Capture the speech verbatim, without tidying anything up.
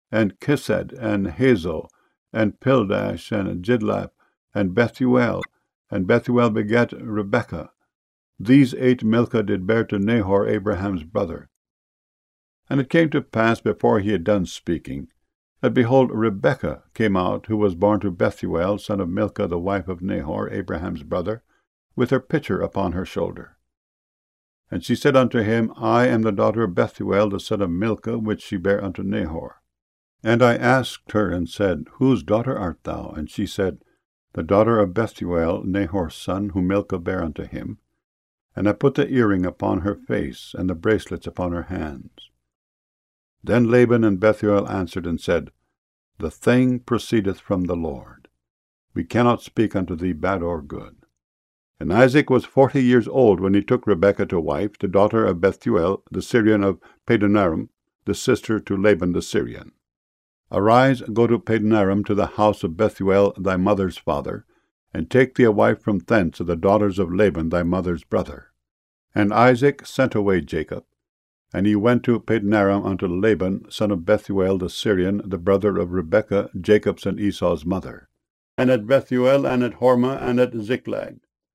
and Kesed, and Hazo, and Pildash, and Jidlaph, and Bethuel, and Bethuel begat Rebekah. These eight Milcah did bear to Nahor, Abraham's brother. And it came to pass, before he had done speaking, that, behold, Rebekah came out, who was born to Bethuel, son of Milcah, the wife of Nahor, Abraham's brother, with her pitcher upon her shoulder. And she said unto him, I am the daughter of Bethuel, the son of Milcah, which she bare unto Nahor. And I asked her, and said, Whose daughter art thou? And she said, The daughter of Bethuel, Nahor's son, whom Milcah bare unto him. And I put the earring upon her face, and the bracelets upon her hands. Then Laban and Bethuel answered and said, The thing proceedeth from the Lord. We cannot speak unto thee bad or good. And Isaac was forty years old when he took Rebekah to wife, the daughter of Bethuel, the Syrian of Padanaram, the sister to Laban the Syrian. Arise, go to Padanaram, to the house of Bethuel thy mother's father, and take thee a wife from thence of the daughters of Laban thy mother's brother. And Isaac sent away Jacob, and he went to Padanaram unto Laban, son of Bethuel the Syrian, the brother of Rebekah, Jacob's and Esau's mother, and at Bethuel, and at Hormah, and at Ziklag.